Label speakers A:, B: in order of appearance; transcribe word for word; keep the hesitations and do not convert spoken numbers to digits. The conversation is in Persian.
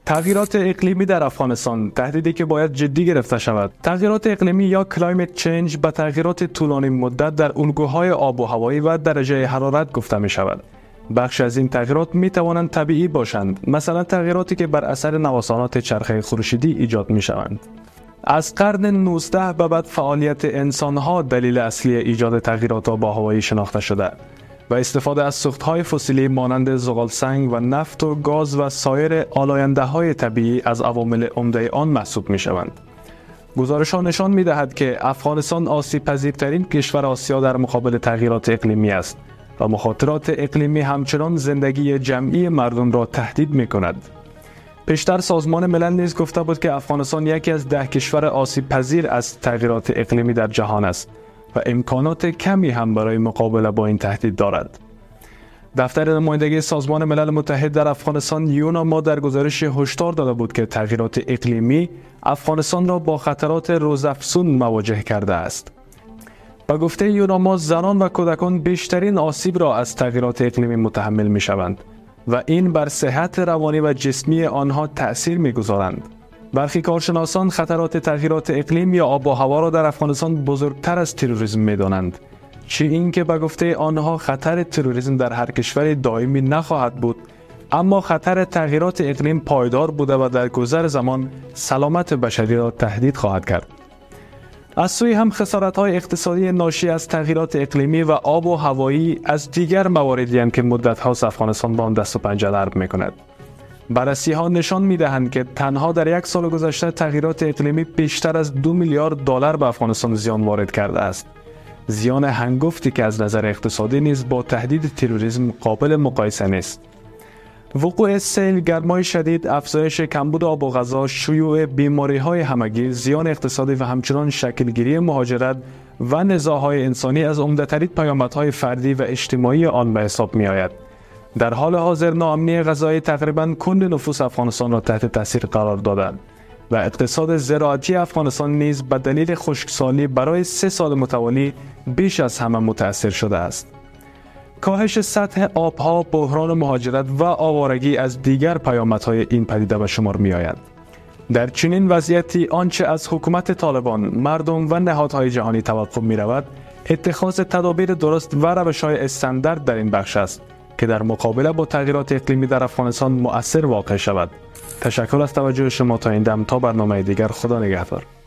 A: تغییرات اقلیمی در افغانستان تهدیدی که باید جدی گرفته شود. تغییرات اقلیمی یا کلایمت چنج به تغییرات طولانی مدت در الگوهای آب و هوایی و درجه حرارت گفته می شود. بخش از این تغییرات می توانند طبیعی باشند، مثلا تغییراتی که بر اثر نوسانات چرخه خورشیدی ایجاد می شوند. از قرن نوزدهم به بعد فعالیت انسان‌ها دلیل اصلی ایجاد تغییرات آب و هوایی شناخته شده و استفاده از سوخت‌های فسیلی مانند زغالسنگ و نفت و گاز و سایر آلاینده‌های طبیعی از عوامل عمده آن محسوب می‌شوند. گزارش‌ها نشان می‌دهد که افغانستان آسیب‌پذیرترین کشور آسیا در مقابل تغییرات اقلیمی است و مخاطرات اقلیمی همچنان زندگی جمعی مردم را تهدید می‌کند. پیشتر سازمان ملل نیز گفته بود که افغانستان یکی از ده کشور آسیب‌پذیر از تغییرات اقلیمی در جهان است و امکانات کمی هم برای مقابله با این تهدید دارد. دفتر نمایندگی سازمان ملل متحد در افغانستان یوناما در گزارش هشدار داده بود که تغییرات اقلیمی افغانستان را با خطرات روزافزون مواجه کرده است. با گفته یوناما زنان و کودکان بیشترین آسیب را از تغییرات اقلیمی متحمل می شوند و این بر صحت روانی و جسمی آنها تأثیر می گذارند. برخی کارشناسان خطرات تغییرات اقلیم یا آب و هوا را در افغانستان بزرگتر از تروریسم می دانند. چه اینکه به گفته آنها خطر تروریسم در هر کشور دائمی نخواهد بود، اما خطر تغییرات اقلیم پایدار بوده و در گذر زمان سلامت بشری را تهدید خواهد کرد. از سوی هم خسارت‌های اقتصادی ناشی از تغییرات اقلیمی و آب و هوایی از دیگر مواردی هستند که مدت‌هاست افغانستان با آن دست و پنجه نرم می‌کند. بررسی‌ها نشان می‌دهند که تنها در یک سال گذشته تغییرات اقلیمی بیشتر از دو میلیارد دلار به افغانستان زیان وارد کرده است. زیان هنگفتی که از نظر اقتصادی نیز با تهدید تروریسم قابل مقایسه نیست. وقوع سیل، گرمای شدید، افزایش کمبود آب و غذا، شیوع بیماری‌های همگیر، زیان اقتصادی و همچنان شکلگیری مهاجرت و نزاع‌های انسانی از عمده‌ترین پیامدهای فردی و اجتماعی آن به حساب می‌آید. در حال حاضر ناامنی غذایی تقریباً کل نفوس افغانستان را تحت تاثیر قرار داده و اقتصاد زراعتی افغانستان نیز به دلیل خشکسالی برای سه سال متوالی بیش از همه متأثر شده است. کاهش سطح آبها، بحران مهاجرت و آوارگی از دیگر پیامدهای این پدیده به شمار می‌آیند. در چنین وضعیتی آنچه از حکومت طالبان، مردم و نهادهای جهانی توقع می‌رود، اتخاذ تدابیر درست و روش‌های استاندارد در این بخش است که در مقابله با تغییرات اقلیمی در افغانستان مؤثر واقع شود. تشکر از توجه شما تا این دم. تا برنامه دیگر، خدا نگهدار.